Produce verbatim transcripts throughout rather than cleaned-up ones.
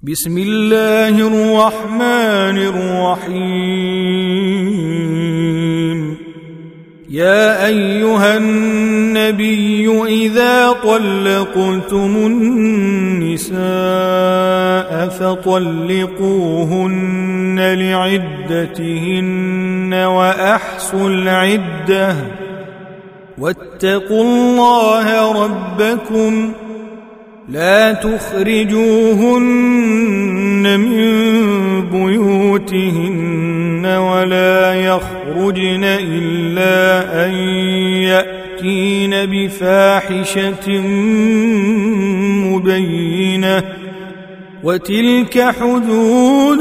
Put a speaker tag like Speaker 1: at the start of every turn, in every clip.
Speaker 1: بسم الله الرحمن الرحيم. يا أيها النبي إذا طلقتم النساء فطلقوهن لعدتهن وأحصوا العدة واتقوا الله ربكم لا تخرجوهن من بيوتهن ولا يخرجن إلا أن يأتين بفاحشة مبينة وتلك حدود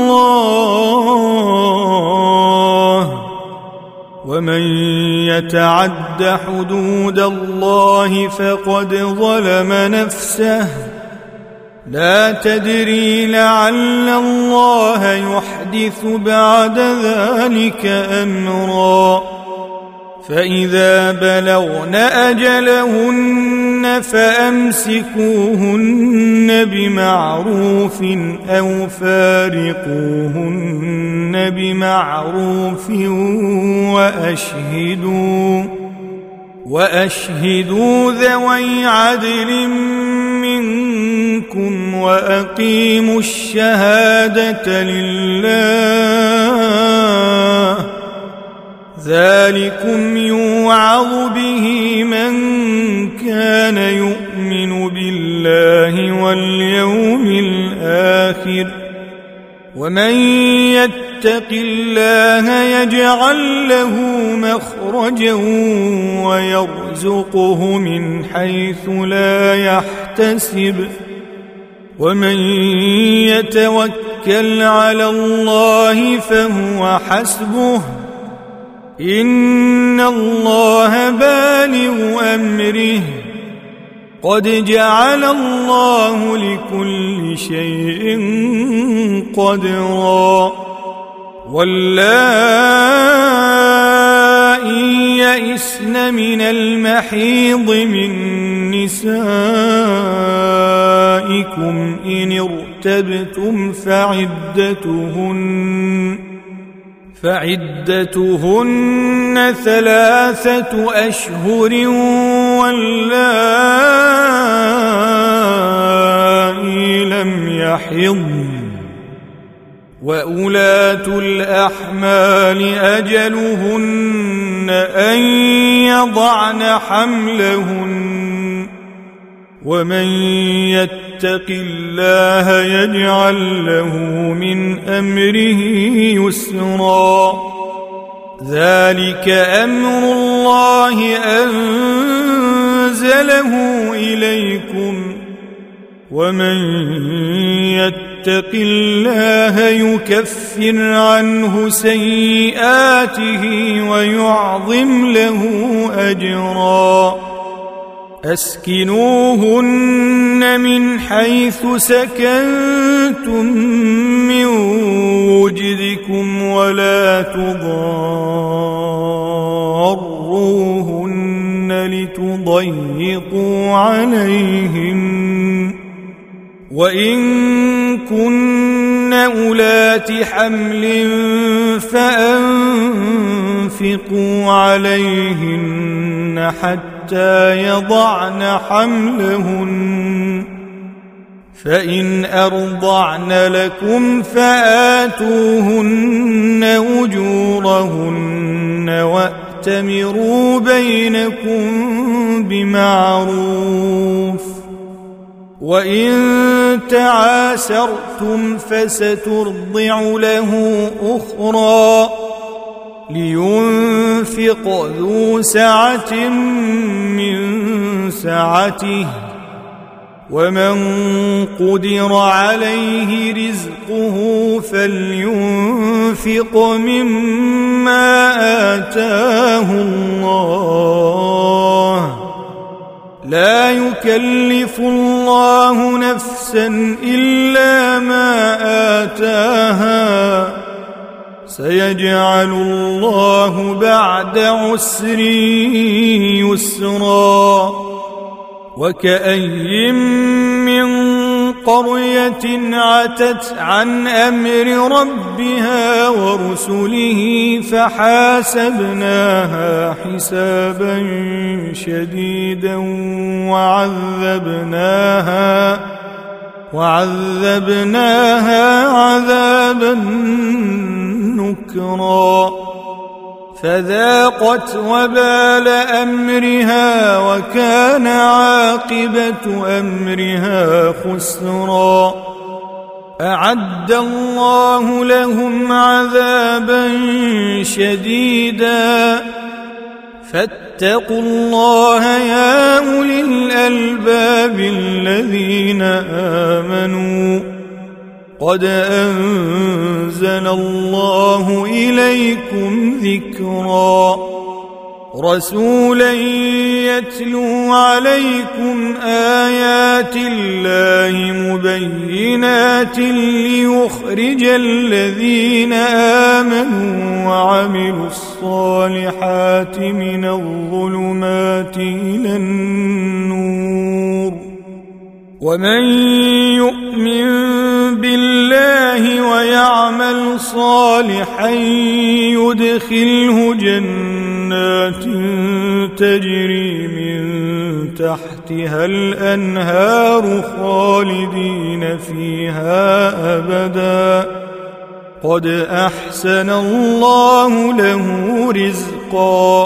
Speaker 1: الله ومن يتعد حدود الله فقد ظلم نفسه لا تدري لعل الله يحدث بعد ذلك أمرا. فإذا بلغن أجلهن فأمسكوهن بمعروف أو فارقوهن بمعروف وأشهدوا وأشهدوا ذوي عدل منكم وأقيموا الشهادة لله ذلكم يوعظ به من كان يؤمن بالله واليوم الآخر ومن يتق الله يجعل له مخرجا ويرزقه من حيث لا يحتسب ومن يتوكل على الله فهو حسبه إن الله بالغ أمره قد جعل الله لكل شيء قدرا. واللائي يئسن من المحيض من نسائكم إن ارتبتم فعدتهن فعدتهن ثلاثة أشهر واللائي لم يحضن وأولاة الأحمال أجلهن أن يضعن حملهن ومن يتق الله يجعل له من أمره يسرا. ذلك أمر الله أنزله إليكم ومن يتق الله يكفر عنه سيئاته ويعظم له أجرا. أسكنوهن من حيث سكنتم من وجدكم ولا تضاروهن لتضيقوا عليهن وإن كن أولات حمل فأنفقوا عليهن حتى حتى يضعن حملهن فإن أرضعن لكم فآتوهن أجورهن وأتمروا بينكم بمعروف وإن تعاسرتم فسترضع له أخرى لينفق ذو سعة من سعته ومن قدر عليه رزقه فلينفق مما آتاه الله لا يكلف الله نفسا إلا ما آتاها سيجعل الله بعد عسر يسرا. وكأي من قرية عتت عن أمر ربها ورسله فحاسبناها حسابا شديدا وعذبناها وعذبناها عذابا نكرا فذاقت وبال أمرها وكان عاقبة أمرها خسرا أعد الله لهم عذابا شديدا فاتقوا الله يا أولي الألباب الذين آمنوا قد أنزل الله إليكم ذكرا رسولا يتلو عليكم آيات الله مبينات ليخرج الذين آمنوا وعملوا الصالحات من الظلمات إلى النور ومن يؤمن بالله ويعمل صالحا يدخله جنات تجري من تحتها الأنهار خالدين فيها أبدا قد أحسن الله له رزقا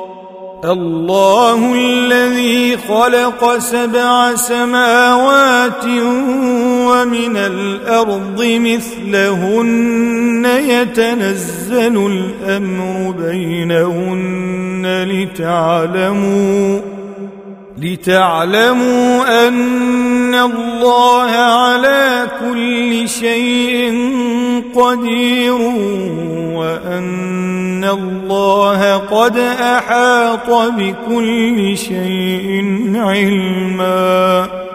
Speaker 1: الله الذي خلق سبع سماوات ومن الأرض مثلهن يتنزل الأمر بينهن لتعلموا لتعلموا أن الله على كل شيء قدير وأن الله قد أحاط بكل شيء علما